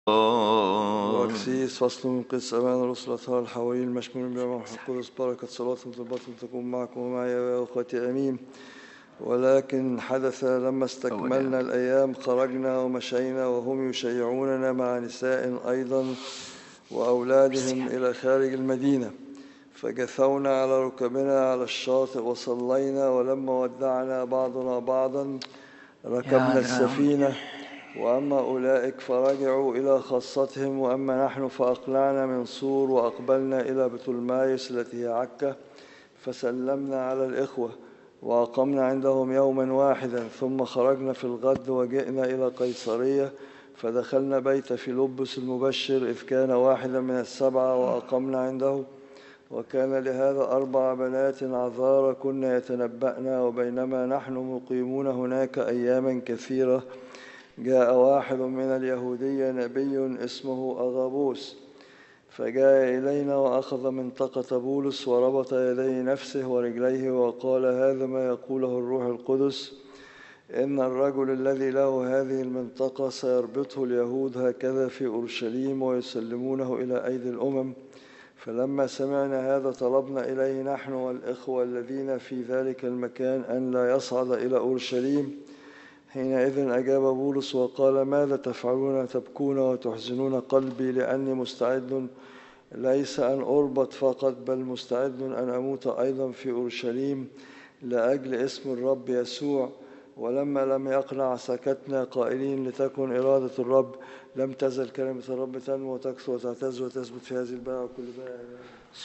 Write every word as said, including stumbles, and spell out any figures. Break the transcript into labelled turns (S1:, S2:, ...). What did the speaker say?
S1: وأكسيس فصل من قدس أمان الرسل الأطهار الحواريين المشمولين بروح القدس بركة صلاتهم طلباتهم تكون معكم ومعي يا أخوتي آمين. ولكن حدث لما استكملنا الأيام خرجنا ومشينا وهم يشيعوننا مع نساء أيضا وأولادهم إلى خارج المدينة، فجثونا على ركبنا على الشاطئ وصلينا، ولما ودعنا بعضنا بعضا ركبنا السفينة، وأما أولئك فرجعوا إلى خاصتهم، وأما نحن فأقلعنا من صور وأقبلنا إلى بطلمايس التي هي عكا، فسلمنا على الإخوة وأقمنا عندهم يوما واحدا، ثم خرجنا في الغد وجئنا إلى قيصرية، فدخلنا بيت فيلبس المبشر إذ كان واحدا من السبعة وأقمنا عنده. وكان لهذا أربع بنات عذارى كنا يتنبأن، وبينما نحن مقيمون هناك أياما كثيرة جاء واحد من اليهودية نبي اسمه أغابوس، فجاء إلينا وأخذ منطقة بولس وربط يدي نفسه ورجليه وقال: هذا ما يقوله الروح القدس، إن الرجل الذي له هذه المنطقة سيربطه اليهود هكذا في أورشليم ويسلمونه إلى أيدي الأمم. فلما سمعنا هذا طلبنا إليه نحن والإخوة الذين في ذلك المكان أن لا يصعد إلى أورشليم. حينئذ أجاب بولس وقال: ماذا تفعلون تبكون وتحزنون قلبي، لأني مستعد ليس أن أربط فقط، بل مستعد أن أموت أيضا في أورشليم لأجل اسم الرب يسوع. ولما لم يقنع سكتنا قائلين: لتكن إرادة الرب. لم تزل كلمة الرب تنمو وتكثر وتعتز وتثبت في هذه البلد وكل بلد.